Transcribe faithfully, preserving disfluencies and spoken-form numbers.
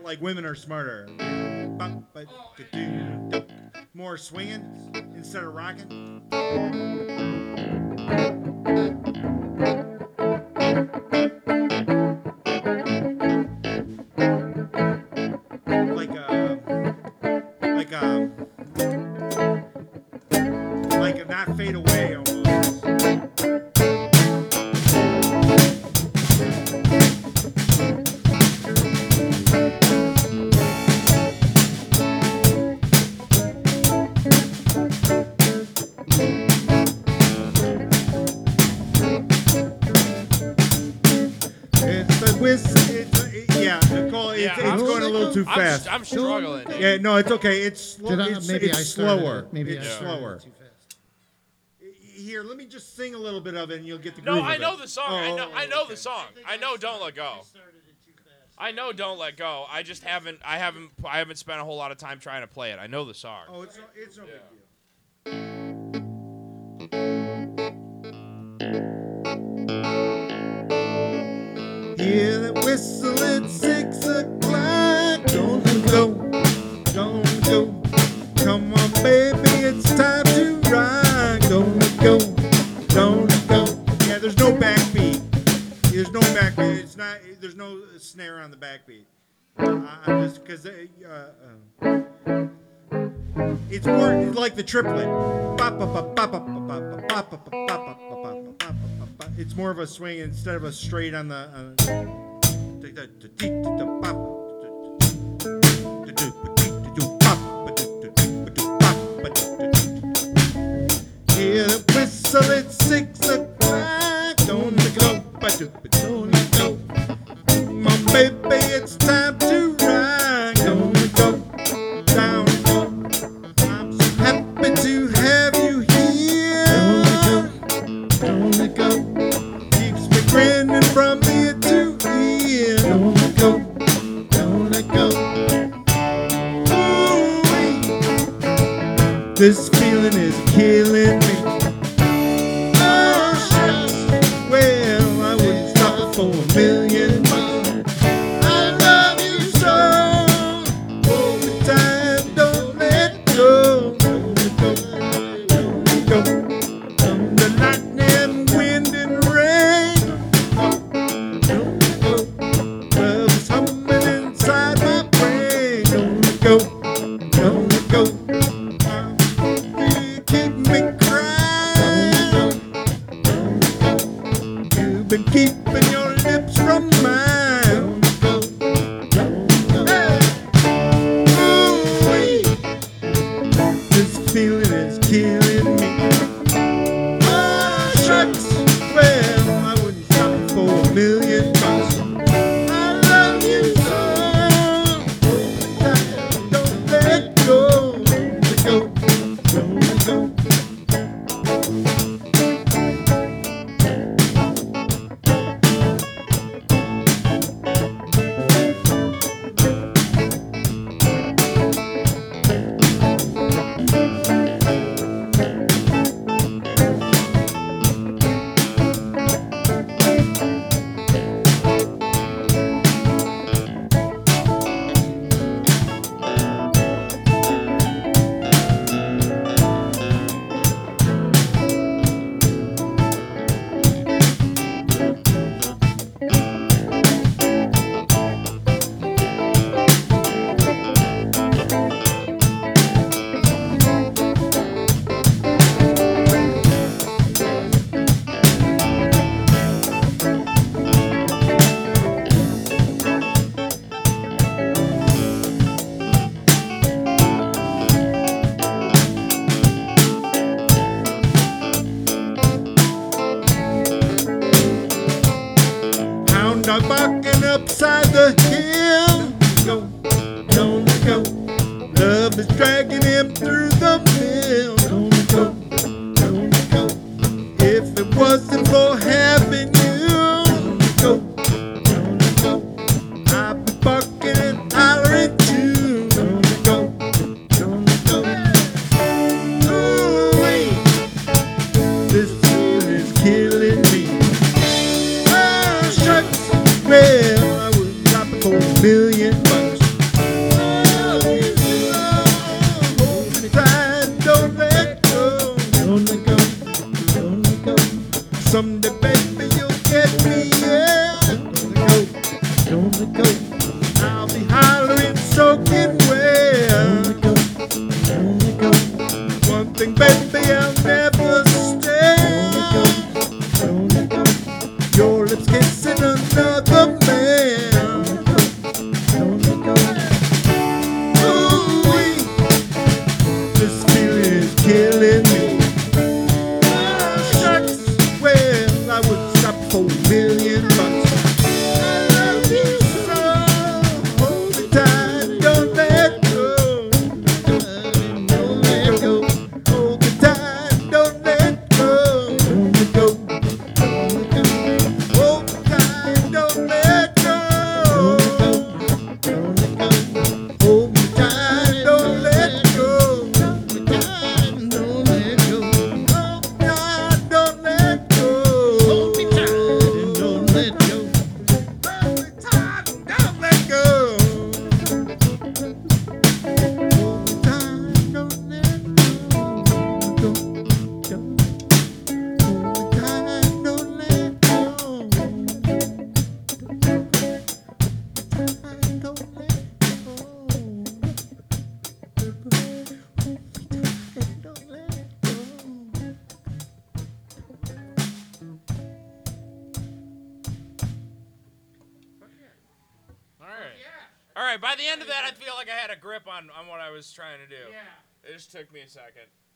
like Women Are Smarter. More swinging instead of rocking. Like a, like a, like a not fade away almost. Too fast. I'm, I'm struggling. Yeah, no, it's okay. It's, sl- I, it's, maybe it's I slower. It. Maybe it's I slower. Too fast. Here, let me just sing a little bit of it, and you'll get the no, groove. I of know it. the song. Oh, I know. oh, I know okay. the song. I know. Don't let go. I know. Don't let go. I just haven't. I haven't. I haven't spent a whole lot of time trying to play it. I know the song. Oh, it's no, it's no Yeah. big deal. Hear that whistle at six o'clock. Don't go, don't go. Come on, baby, it's time to rock. Don't go, don't go. Yeah, there's no backbeat. There's no backbeat. It's not. There's no snare on the backbeat. Uh, I'm just because uh, uh, it's more like the triplet. It's more of a swing instead of a straight on the. Uh, Hear the whistle at six o'clock. Don't go, don't go. Come on, baby, it's time to rock. Don't go, down, go. I'm so happy to have you here. Don't go, keeps me grinning from ear to ear. Don't go, don't go. Ooh-wee. This feeling is killing me. Oh, shucks. Well, I wouldn't stop it for a million bucks. I love you so. Hold me tight, don't let go. Don't let go, don't let go. From the lightning, wind, and rain. Don't let go. Love is humming inside my brain. Don't let go, don't let go. You keep me crying. You've been keeping your lips from mine. Hey. Ooh-wee. This feeling is killing me. Oh, shucks. Well, I wouldn't stop it for a million bucks. I love you so. Don't let go. Don't let go. Don't let go. Hound dog barking upside the hill. Go, don't let go. Love is dragging him through the mill. Don't let go, don't let go. If it wasn't for having you, don't let go, don't let go. I'd be barking and hollering too. Don't let go, don't let go. Ooh-wee. This feeling is killing me. Oh, shucks. Well, right. By the end of that, I feel like I had a grip on, on what I was trying to do. Yeah. It just took me a second.